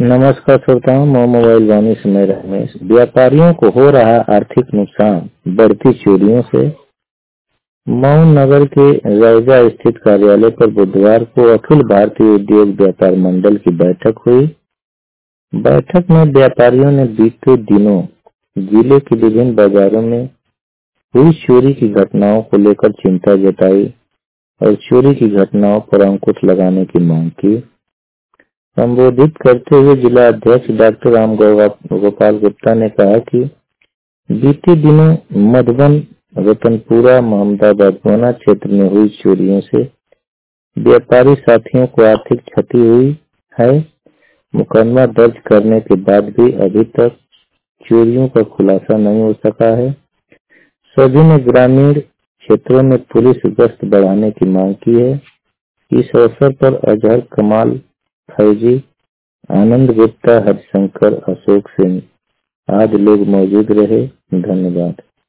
नमस्कार श्रोताओं, मैं मोबाइल वाणी समय रमेश। व्यापारियों को हो रहा आर्थिक नुकसान बढ़ती चोरियों से। मऊ नगर के रैजा स्थित कार्यालय पर बुधवार को अखिल भारतीय उद्योग व्यापार मंडल की बैठक हुई। बैठक में व्यापारियों ने बीते दिनों जिले के विभिन्न बाजारों में हुई चोरी की घटनाओं को लेकर चिंता जताई और चोरी की घटनाओं पर अंकुश लगाने की मांग की। संबोधित करते हुए जिला अध्यक्ष डॉक्टर राम गोपाल गुप्ता ने कहा कि बीते दिनों मधुबन, रतनपुरा, मोहम्मदाबाद गोना क्षेत्र में हुई चोरियों से व्यापारी साथियों को आर्थिक क्षति हुई है। मुकदमा दर्ज करने के बाद भी अभी तक चोरियों का खुलासा नहीं हो सका है। सभी ने ग्रामीण क्षेत्रों में पुलिस गश्त बढ़ाने की मांग की है। इस अवसर पर अजहर कमाल, फैजी, आनंद गुप्ता, हरिशंकर, अशोक सिंह आदि लोग मौजूद रहे। धन्यवाद।